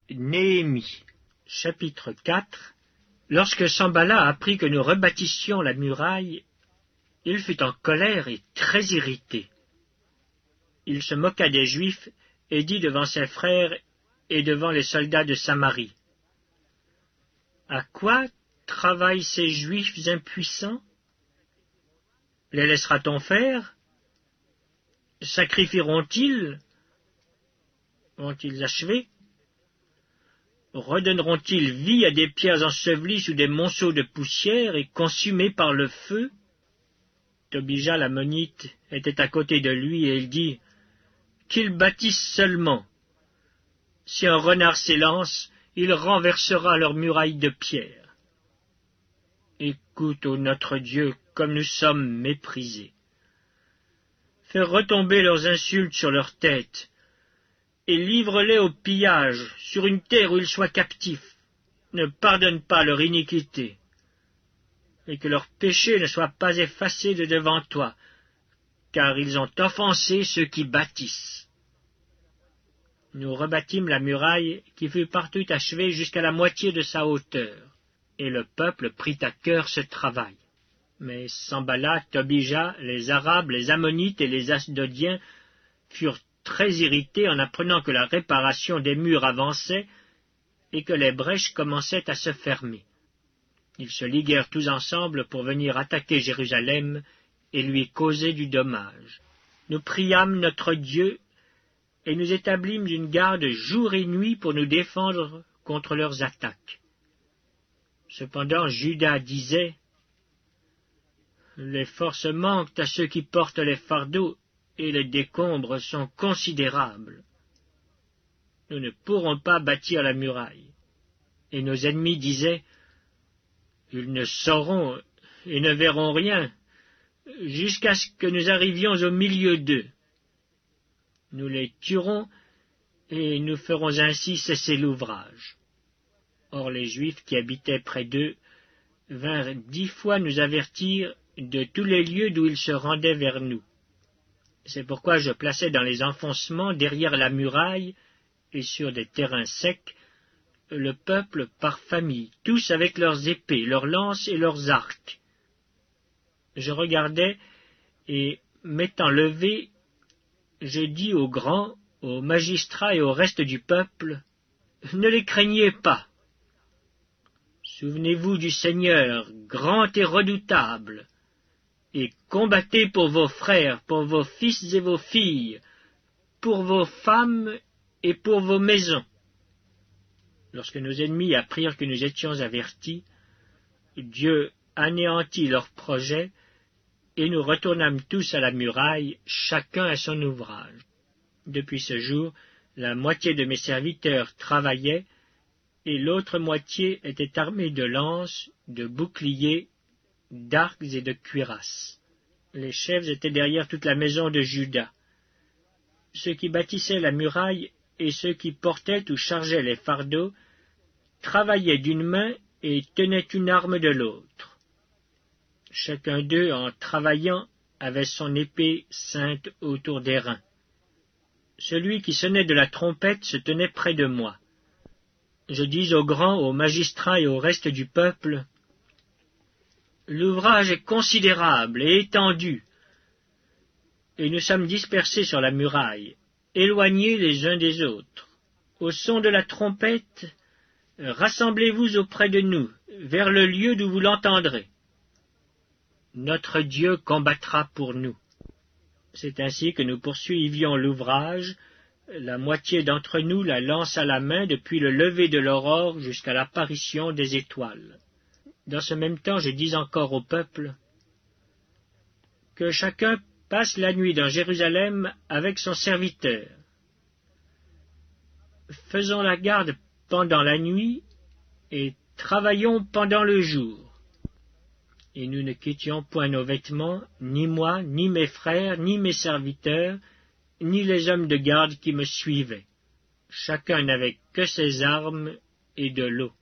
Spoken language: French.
Néhémie, chapitre 4. Lorsque Sanballat apprit que nous rebâtissions la muraille, il fut en colère et très irrité. Il se moqua des Juifs et dit devant ses frères et devant les soldats de Samarie: « À quoi travaillent ces Juifs impuissants? Les laissera-t-on faire? Sacrifieront-ils? Vont-ils achever? Redonneront-ils vie à des pierres ensevelies sous des monceaux de poussière et consumées par le feu? » Tobija l'ammonite était à côté de lui, et il dit: « Qu'ils bâtissent seulement. Si un renard s'élance, il renversera leurs murailles de pierre. Écoute, ô notre Dieu, comme nous sommes méprisés. Fais retomber leurs insultes sur leurs têtes, et livre-les au pillage sur une terre où ils soient captifs. Ne pardonne pas leur iniquité, et que leurs péchés ne soient pas effacés de devant toi, car ils ont offensé ceux qui bâtissent. » Nous rebâtîmes la muraille, qui fut partout achevée jusqu'à la moitié de sa hauteur, et le peuple prit à cœur ce travail. Mais Sanballat, Tobija, les Arabes, les Ammonites et les Asdodiens furent très irrités en apprenant que la réparation des murs avançait et que les brèches commençaient à se fermer. Ils se liguèrent tous ensemble pour venir attaquer Jérusalem et lui causer du dommage. Nous priâmes notre Dieu et nous établîmes une garde jour et nuit pour nous défendre contre leurs attaques. Cependant, Juda disait: « Les forces manquent à ceux qui portent les fardeaux, et les décombres sont considérables. Nous ne pourrons pas bâtir la muraille. » Et nos ennemis disaient: « Ils ne sauront et ne verront rien, jusqu'à ce que nous arrivions au milieu d'eux. Nous les tuerons, et nous ferons ainsi cesser l'ouvrage. » Or les Juifs qui habitaient près d'eux vinrent 10 fois nous avertir de tous les lieux d'où ils se rendaient vers nous. C'est pourquoi je plaçais dans les enfoncements derrière la muraille et sur des terrains secs le peuple par famille, tous avec leurs épées, leurs lances et leurs arcs. Je regardais, et, m'étant levé, je dis aux grands, aux magistrats et au reste du peuple: « Ne les craignez pas. Souvenez-vous du Seigneur, grand et redoutable, et combattez pour vos frères, pour vos fils et vos filles, pour vos femmes et pour vos maisons. » Lorsque nos ennemis apprirent que nous étions avertis, Dieu anéantit leurs projets, et nous retournâmes tous à la muraille, chacun à son ouvrage. Depuis ce jour, la moitié de mes serviteurs travaillaient, et l'autre moitié était armée de lances, de boucliers, d'arcs et de cuirasses. Les chefs étaient derrière toute la maison de Juda. Ceux qui bâtissaient la muraille et ceux qui portaient ou chargeaient les fardeaux travaillaient d'une main et tenaient une arme de l'autre. Chacun d'eux, en travaillant, avait son épée ceinte autour des reins. Celui qui sonnait de la trompette se tenait près de moi. Je dis aux grands, aux magistrats et au reste du peuple: « L'ouvrage est considérable et étendu, et nous sommes dispersés sur la muraille, éloignés les uns des autres. Au son de la trompette, rassemblez-vous auprès de nous, vers le lieu d'où vous l'entendrez. Notre Dieu combattra pour nous. » C'est ainsi que nous poursuivions l'ouvrage, la moitié d'entre nous la lance à la main depuis le lever de l'aurore jusqu'à l'apparition des étoiles. Dans ce même temps, je dis encore au peuple: « Que chacun passe la nuit dans Jérusalem avec son serviteur. Faisons la garde pendant la nuit et travaillons pendant le jour. » Et nous ne quittions point nos vêtements, ni moi, ni mes frères, ni mes serviteurs, ni les hommes de garde qui me suivaient. Chacun n'avait que ses armes et de l'eau.